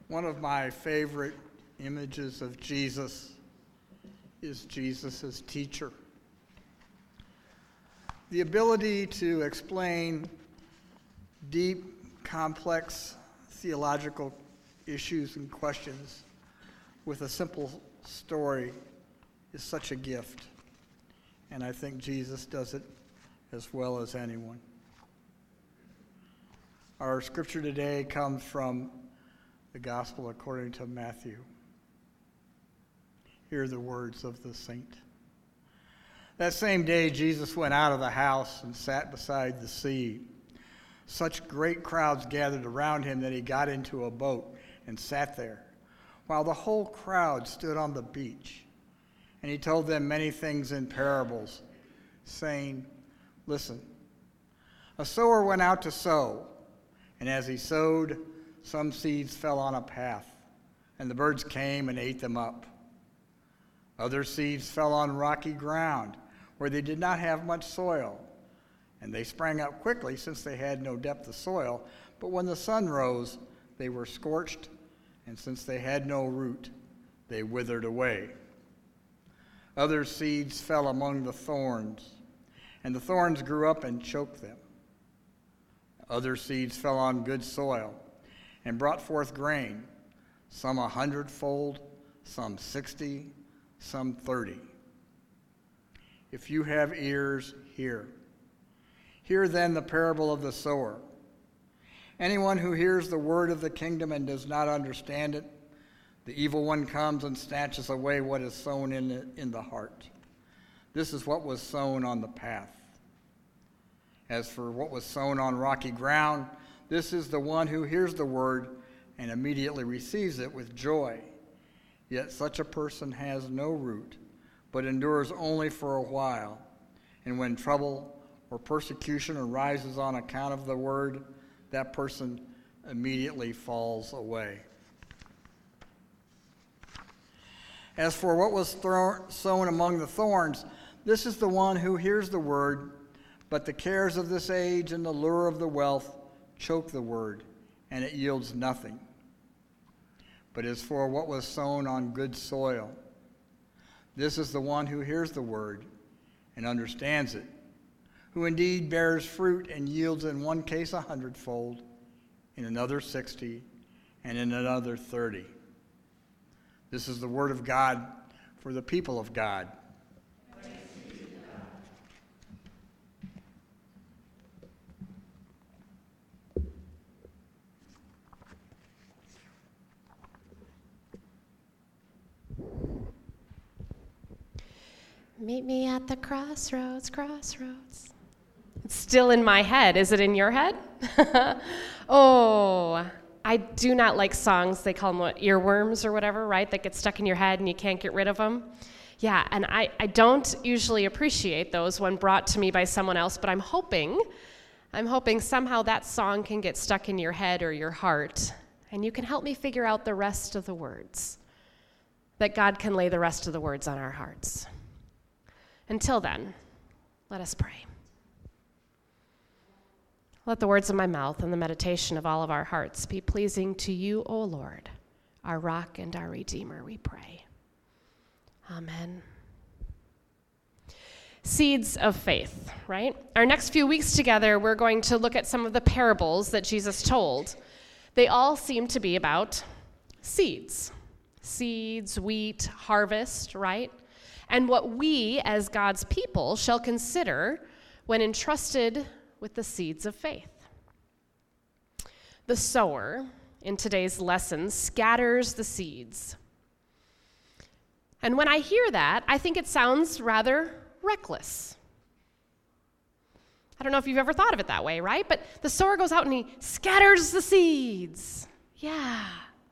One of my favorite images of Jesus is Jesus as teacher. The ability to explain deep, complex theological issues and questions with a simple story is such a gift. And I think Jesus does it as well as anyone. Our scripture today comes from the Gospel according to Matthew. Hear the words of the saint. That same day, Jesus went out of the house and sat beside the sea. Such great crowds gathered around him that he got into a boat and sat there, while the whole crowd stood on the beach. And he told them many things in parables, saying, "Listen, a sower went out to sow, and as he sowed, some seeds fell on a path, and the birds came and ate them up. Other seeds fell on rocky ground, where they did not have much soil, and they sprang up quickly since they had no depth of soil. But when the sun rose, they were scorched, and since they had no root, they withered away. Other seeds fell among the thorns, and the thorns grew up and choked them. Other seeds fell on good soil and brought forth grain, some 100-fold, some 60, some 30. If you have ears, hear. Hear then the parable of the sower. Anyone who hears the word of the kingdom and does not understand it, the evil one comes and snatches away what is sown in the heart. This is what was sown on the path. As for what was sown on rocky ground, this is the one who hears the word and immediately receives it with joy. Yet such a person has no root, but endures only for a while. And when trouble or persecution arises on account of the word, that person immediately falls away. As for what was sown among the thorns, this is the one who hears the word, but the cares of this age and the lure of the wealth choke the word, and it yields nothing. But as for what was sown on good soil, this is the one who hears the word and understands it, who indeed bears fruit and yields in one case 100-fold, in another 60, and in another 30. This is the word of God for the people of God. Meet me at the crossroads, crossroads. It's still in my head. Is it in your head? Oh, I do not like songs. They call them earworms or whatever, right? That get stuck in your head and you can't get rid of them. Yeah, and I don't usually appreciate those when brought to me by someone else, but I'm hoping somehow that song can get stuck in your head or your heart, and you can help me figure out the rest of the words, that God can lay the rest of the words on our hearts. Until then, let us pray. Let the words of my mouth and the meditation of all of our hearts be pleasing to you, O Lord, our rock and our redeemer, we pray. Amen. Seeds of faith, right? Our next few weeks together, we're going to look at some of the parables that Jesus told. They all seem to be about seeds. Seeds, wheat, harvest, right? And what we, as God's people, shall consider when entrusted with the seeds of faith. The sower, in today's lesson, scatters the seeds. And when I hear that, I think it sounds rather reckless. I don't know if you've ever thought of it that way, right? But the sower goes out and he scatters the seeds. Yeah.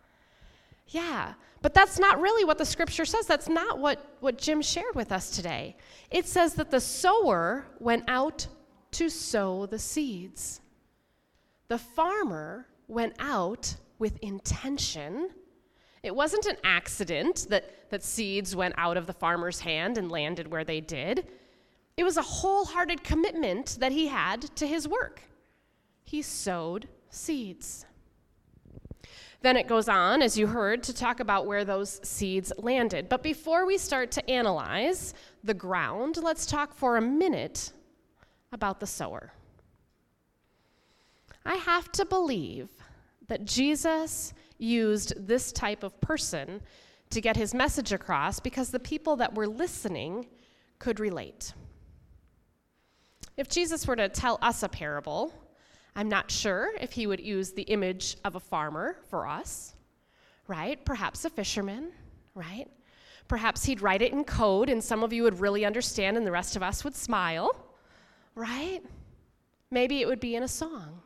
But that's not really what the scripture says. That's not what Jim shared with us today. It says that the sower went out to sow the seeds. The farmer went out with intention. It wasn't an accident that seeds went out of the farmer's hand and landed where they did. It was a wholehearted commitment that he had to his work. He sowed seeds. Then it goes on, as you heard, to talk about where those seeds landed. But before we start to analyze the ground, let's talk for a minute about the sower. I have to believe that Jesus used this type of person to get his message across because the people that were listening could relate. If Jesus were to tell us a parable, I'm not sure if he would use the image of a farmer for us, right? Perhaps a fisherman, right? Perhaps he'd write it in code and some of you would really understand and the rest of us would smile, right? Maybe it would be in a song.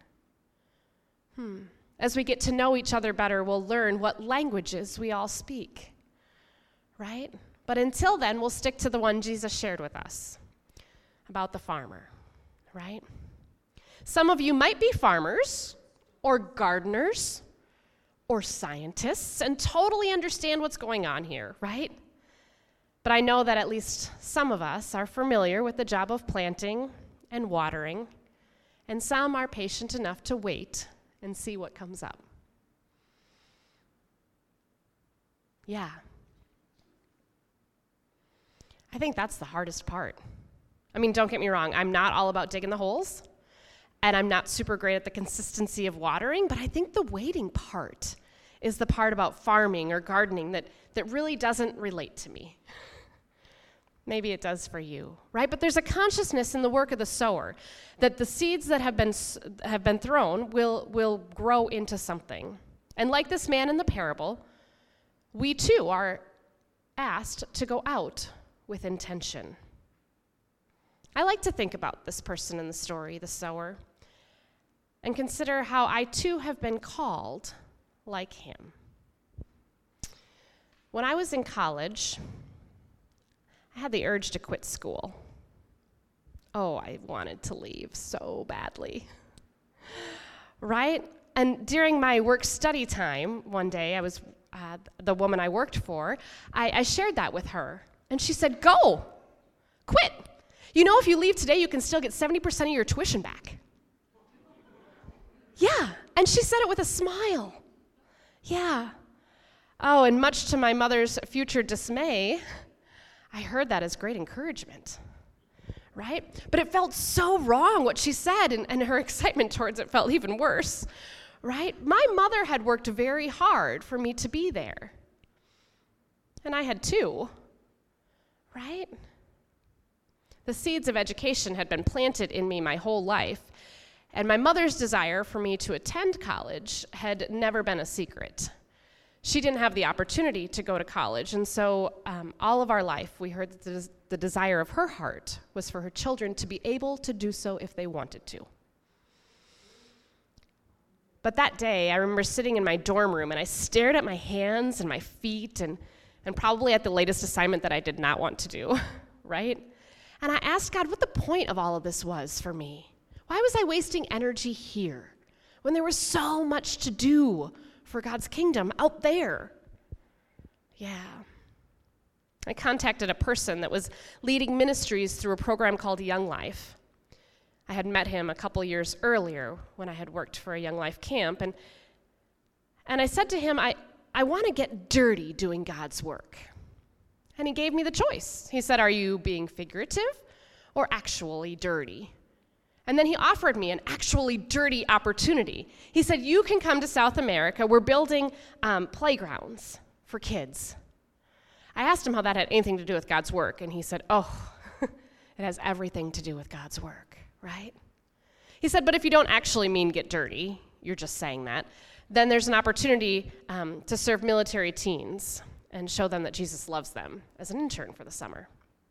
As we get to know each other better, we'll learn what languages we all speak, right? But until then, we'll stick to the one Jesus shared with us about the farmer, right? Some of you might be farmers or gardeners or scientists and totally understand what's going on here, right? But I know that at least some of us are familiar with the job of planting and watering, and some are patient enough to wait and see what comes up. Yeah. I think that's the hardest part. I mean, don't get me wrong, I'm not all about digging the holes, and I'm not super great at the consistency of watering, but I think the waiting part is the part about farming or gardening that really doesn't relate to me. Maybe it does for you, right? But there's a consciousness in the work of the sower that the seeds that have been thrown will grow into something. And like this man in the parable, we too are asked to go out with intention. I like to think about this person in the story, the sower, and consider how I too have been called like him. When I was in college, I had the urge to quit school. Oh, I wanted to leave so badly, right? And during my work-study time one day, I was the woman I worked for, I shared that with her. And she said, go, quit. You know, if you leave today, you can still get 70% of your tuition back. Yeah, and she said it with a smile. Yeah. Oh, and much to my mother's future dismay, I heard that as great encouragement, right? But it felt so wrong what she said, and her excitement towards it felt even worse, right? My mother had worked very hard for me to be there, and I had too, right? The seeds of education had been planted in me my whole life, and my mother's desire for me to attend college had never been a secret. She didn't have the opportunity to go to college, and so all of our life we heard that the desire of her heart was for her children to be able to do so if they wanted to. But that day, I remember sitting in my dorm room, and I stared at my hands and my feet and probably at the latest assignment that I did not want to do, right? And I asked God what the point of all of this was for me. Why was I wasting energy here when there was so much to do for God's kingdom out there? Yeah. I contacted a person that was leading ministries through a program called Young Life. I had met him a couple years earlier when I had worked for a Young Life camp, and I said to him, I want to get dirty doing God's work. And he gave me the choice. He said, are you being figurative or actually dirty? And then he offered me an actually dirty opportunity. He said, you can come to South America. We're building playgrounds for kids. I asked him how that had anything to do with God's work, and he said, oh, it has everything to do with God's work, right? He said, but if you don't actually mean get dirty, you're just saying that, then there's an opportunity to serve military teens and show them that Jesus loves them as an intern for the summer.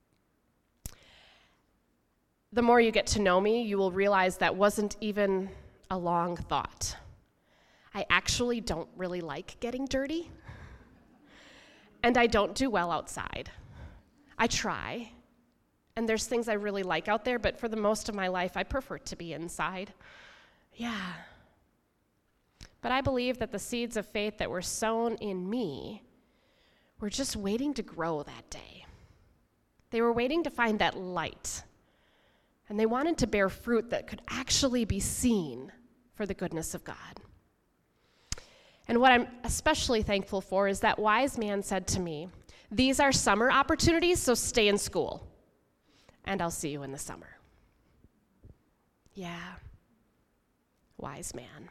The more you get to know me, you will realize that wasn't even a long thought. I actually don't really like getting dirty, and I don't do well outside. I try, and there's things I really like out there, but for the most of my life, I prefer to be inside. Yeah. But I believe that the seeds of faith that were sown in me were just waiting to grow that day. They were waiting to find that light. And they wanted to bear fruit that could actually be seen for the goodness of God. And what I'm especially thankful for is that wise man said to me, "These are summer opportunities, so stay in school, and I'll see you in the summer." Yeah, wise man.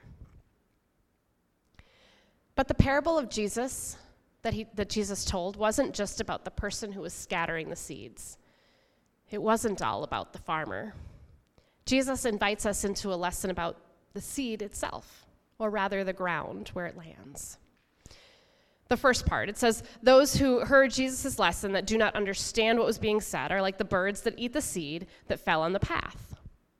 But the parable of Jesus that Jesus told wasn't just about the person who was scattering the seeds. It wasn't all about the farmer. Jesus invites us into a lesson about the seed itself, or rather the ground where it lands. The first part, it says, "Those who heard Jesus' lesson that do not understand what was being said are like the birds that eat the seed that fell on the path."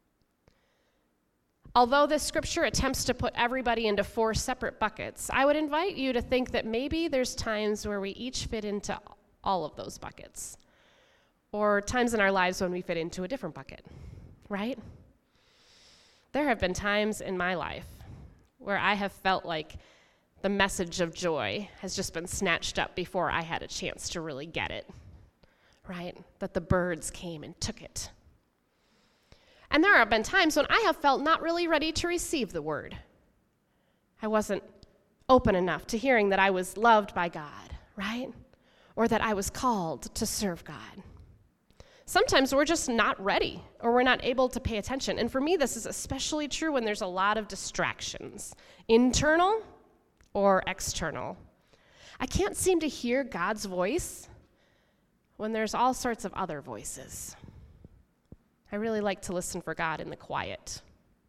Although this scripture attempts to put everybody into 4 separate buckets, I would invite you to think that maybe there's times where we each fit into all of those buckets, or times in our lives when we fit into a different bucket, right? There have been times in my life where I have felt like the message of joy has just been snatched up before I had a chance to really get it, right? That the birds came and took it. And there have been times when I have felt not really ready to receive the word. I wasn't open enough to hearing that I was loved by God, right? Or that I was called to serve God. Sometimes we're just not ready, or we're not able to pay attention. And for me, this is especially true when there's a lot of distractions, internal or external. I can't seem to hear God's voice when there's all sorts of other voices. I really like to listen for God in the quiet.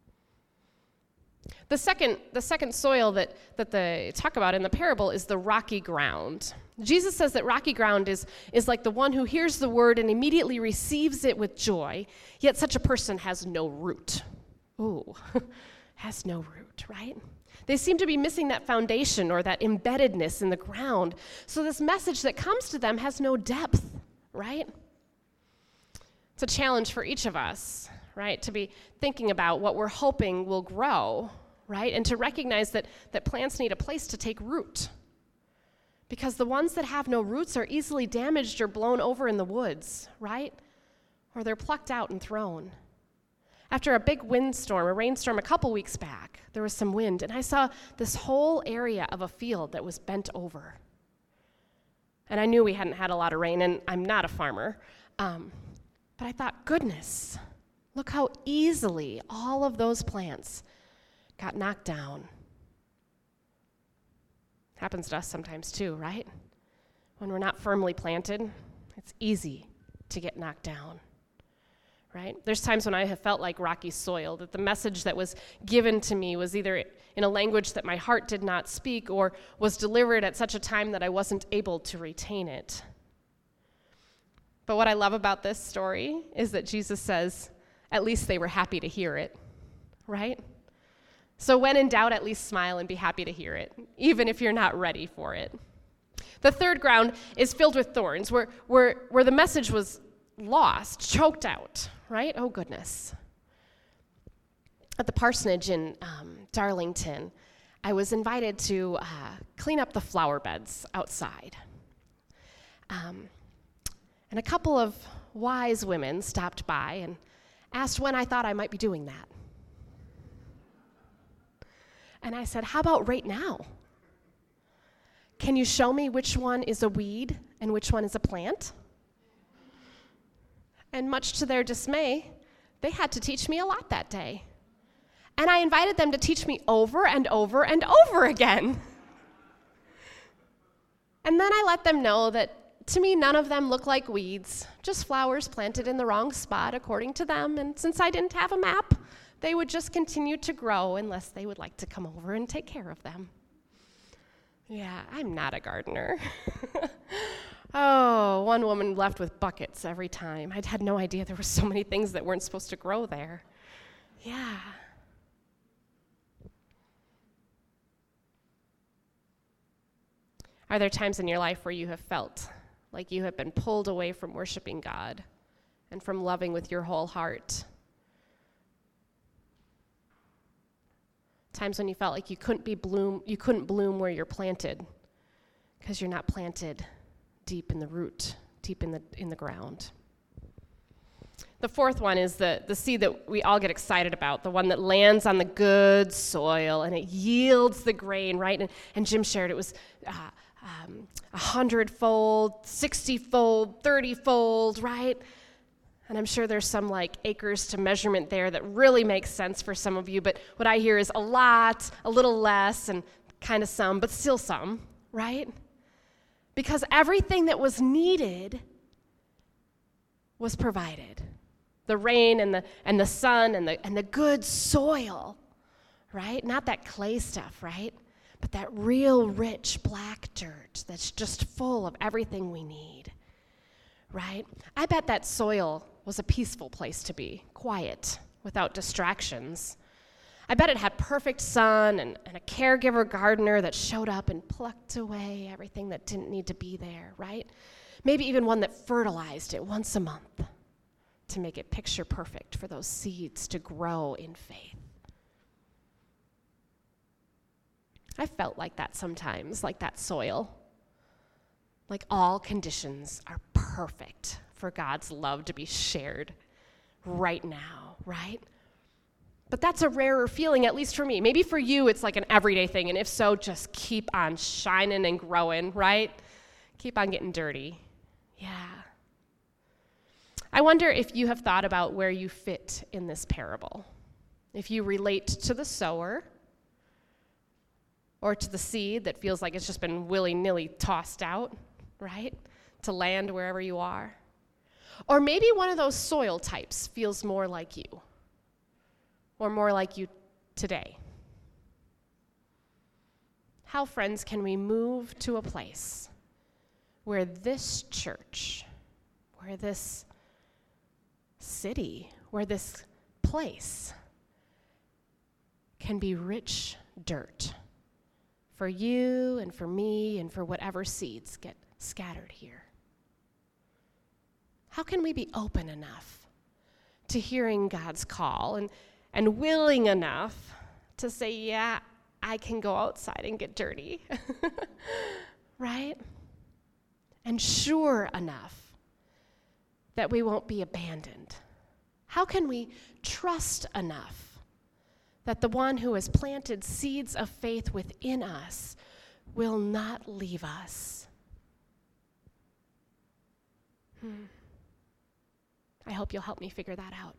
The second soil that they talk about in the parable is the rocky ground. Jesus says that rocky ground is like the one who hears the word and immediately receives it with joy, yet such a person has no root. Ooh, has no root, right? They seem to be missing that foundation or that embeddedness in the ground. So this message that comes to them has no depth, right? It's a challenge for each of us, right, to be thinking about what we're hoping will grow, right, and to recognize that plants need a place to take root. Because the ones that have no roots are easily damaged or blown over in the woods, right? Or they're plucked out and thrown. After a big a rainstorm a couple weeks back, there was some wind, and I saw this whole area of a field that was bent over. And I knew we hadn't had a lot of rain, and I'm not a farmer, but I thought, goodness, look how easily all of those plants got knocked down. Happens to us sometimes too, right? When we're not firmly planted, it's easy to get knocked down, right? There's times when I have felt like rocky soil, that the message that was given to me was either in a language that my heart did not speak or was delivered at such a time that I wasn't able to retain it. But what I love about this story is that Jesus says, at least they were happy to hear it, right? So when in doubt, at least smile and be happy to hear it, even if you're not ready for it. The third ground is filled with thorns, where the message was lost, choked out, right? Oh, goodness. At the parsonage in Darlington, I was invited to clean up the flower beds outside. And a couple of wise women stopped by and asked when I thought I might be doing that. And I said, how about right now? Can you show me which one is a weed and which one is a plant? And much to their dismay, they had to teach me a lot that day. And I invited them to teach me over and over and over again. And then I let them know that to me, none of them look like weeds, just flowers planted in the wrong spot according to them. And since I didn't have a map, they would just continue to grow unless they would like to come over and take care of them. Yeah, I'm not a gardener. Oh, one woman left with buckets every time. I'd had no idea there were so many things that weren't supposed to grow there. Yeah. Are there times in your life where you have felt like you have been pulled away from worshiping God and from loving with your whole heart? Times when you felt like you couldn't bloom where you're planted because you're not planted deep in the root, deep in the ground. The fourth one is the seed that we all get excited about, the one that lands on the good soil and it yields the grain, right? And Jim shared it was 100-fold, 60-fold, 30-fold, right? And I'm sure there's some like acres to measurement there that really makes sense for some of you, but what I hear is a lot, a little less, and kind of some, but still some, right? Because everything that was needed was provided. The rain and the sun and the good soil, right? Not that clay stuff, right? But that real rich black dirt that's just full of everything we need, right? I bet that soil was a peaceful place to be, quiet, without distractions. I bet it had perfect sun and a caregiver gardener that showed up and plucked away everything that didn't need to be there, right? Maybe even one that fertilized it once a month to make it picture perfect for those seeds to grow in faith. I felt like that sometimes, like that soil. Like all conditions are perfect for God's love to be shared right now, right? But that's a rarer feeling, at least for me. Maybe for you, it's like an everyday thing, and if so, just keep on shining and growing, right? Keep on getting dirty. Yeah. I wonder if you have thought about where you fit in this parable. If you relate to the sower or to the seed that feels like it's just been willy-nilly tossed out, right, to land wherever you are. Or maybe one of those soil types feels more like you, or more like you today. How, friends, can we move to a place where this church, where this city, where this place can be rich dirt for you and for me and for whatever seeds get scattered here? How can we be open enough to hearing God's call and willing enough to say, yeah, I can go outside and get dirty, right? And sure enough that we won't be abandoned? How can we trust enough that the one who has planted seeds of faith within us will not leave us? I hope you'll help me figure that out.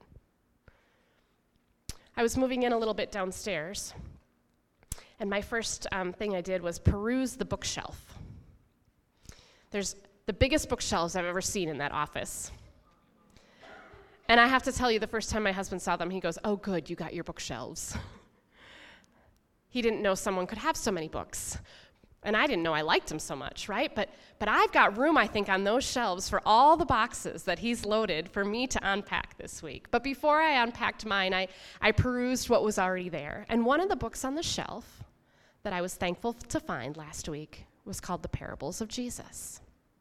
I was moving in a little bit downstairs, and my first thing I did was peruse the bookshelf. There's the biggest bookshelves I've ever seen in that office. And I have to tell you, the first time my husband saw them, he goes, "Oh, good, you got your bookshelves." He didn't know someone could have so many books. And I didn't know I liked him so much, right? But I've got room, I think, on those shelves for all the boxes that he's loaded for me to unpack this week. But before I unpacked mine, I perused what was already there. And one of the books on the shelf that I was thankful to find last week was called The Parables of Jesus.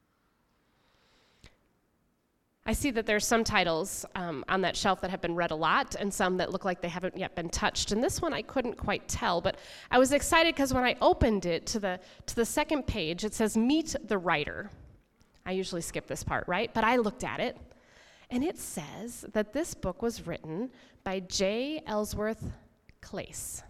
I see that there's some titles on that shelf that have been read a lot and some that look like they haven't yet been touched. And this one I couldn't quite tell, but I was excited because when I opened it to the second page, it says, "Meet the writer." I usually skip this part, right? But I looked at it, and it says that this book was written by J. Ellsworth Clace.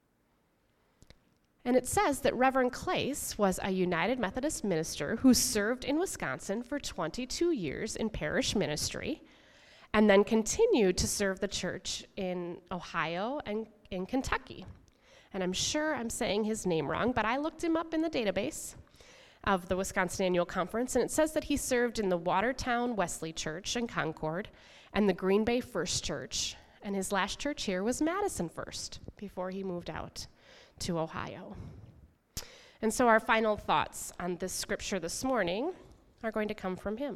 And it says that Reverend Clace was a United Methodist minister who served in Wisconsin for 22 years in parish ministry and then continued to serve the church in Ohio and in Kentucky. And I'm sure I'm saying his name wrong, but I looked him up in the database of the Wisconsin Annual Conference, and it says that he served in the Watertown Wesley Church in Concord and the Green Bay First Church, and his last church here was Madison First before he moved out to Ohio. And so our final thoughts on this scripture this morning are going to come from him.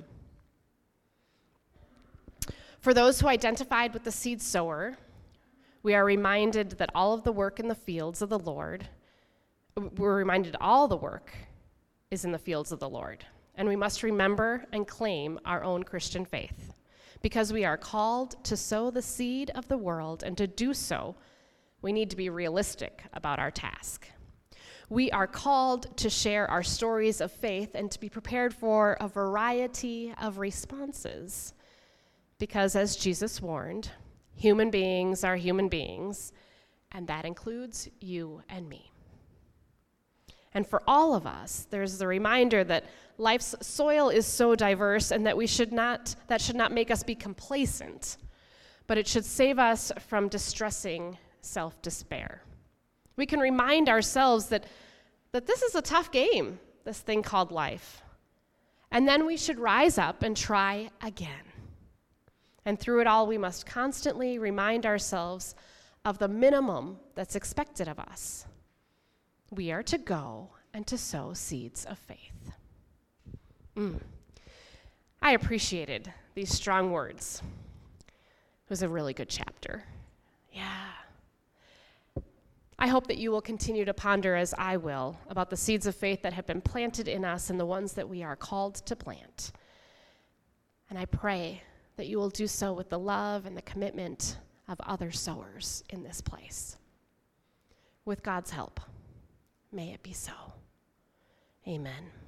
For those who identified with the seed sower, we are reminded that all of the work in the fields of the Lord, we're reminded all the work is in the fields of the Lord. And we must remember and claim our own Christian faith, because we are called to sow the seed of the world, and to do so, we need to be realistic about our task. We are called to share our stories of faith and to be prepared for a variety of responses Because as Jesus warned, human beings are human beings, and that includes you and me. And for all of us, there's the reminder that life's soil is so diverse and that that should not make us be complacent, but it should save us from distressing self-despair. We can remind ourselves that this is a tough game, this thing called life. And then we should rise up and try again. And through it all, we must constantly remind ourselves of the minimum that's expected of us. We are to go and to sow seeds of faith. I appreciated these strong words. It was a really good chapter. Yeah. I hope that you will continue to ponder, as I will, about the seeds of faith that have been planted in us and the ones that we are called to plant. And I pray that you will do so with the love and the commitment of other sowers in this place. With God's help, may it be so. Amen.